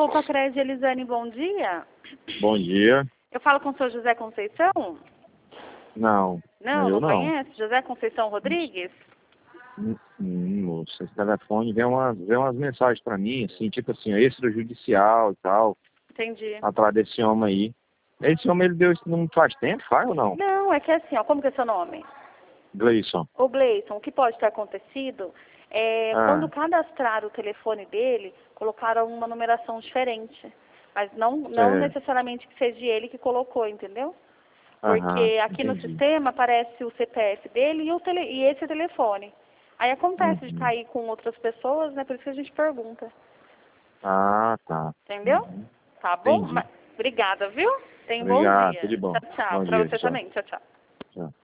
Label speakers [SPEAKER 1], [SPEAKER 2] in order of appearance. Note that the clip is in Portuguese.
[SPEAKER 1] Roupa Crédito, Elisane, bom dia.
[SPEAKER 2] Bom dia.
[SPEAKER 1] Eu falo com o senhor José Conceição?
[SPEAKER 2] Não.
[SPEAKER 1] Não conhece? José Conceição Rodrigues?
[SPEAKER 2] Moça, esse telefone vem umas mensagens pra mim, assim, tipo assim, extrajudicial e tal,
[SPEAKER 1] Entendi.
[SPEAKER 2] atrás desse homem aí. Esse homem, ele deu isso não faz tempo, faz ou não?
[SPEAKER 1] Não, é que assim, ó, como que é seu nome?
[SPEAKER 2] Gleison.
[SPEAKER 1] Ô Gleison, o que pode ter acontecido é quando cadastraram o telefone dele, colocaram uma numeração diferente. Mas não necessariamente que seja ele que colocou, entendeu? Porque aqui no sistema aparece o CPF dele e esse telefone. Aí acontece de cair com outras pessoas, né? Por isso que a gente pergunta.
[SPEAKER 2] Ah, tá.
[SPEAKER 1] Entendeu? Tá bom? Obrigada, viu? Tenha um bom dia.
[SPEAKER 2] Tudo bom.
[SPEAKER 1] Tchau, tchau.
[SPEAKER 2] Bom
[SPEAKER 1] Pra
[SPEAKER 2] dia,
[SPEAKER 1] você
[SPEAKER 2] tchau.
[SPEAKER 1] também. Tchau, tchau.
[SPEAKER 2] Tchau.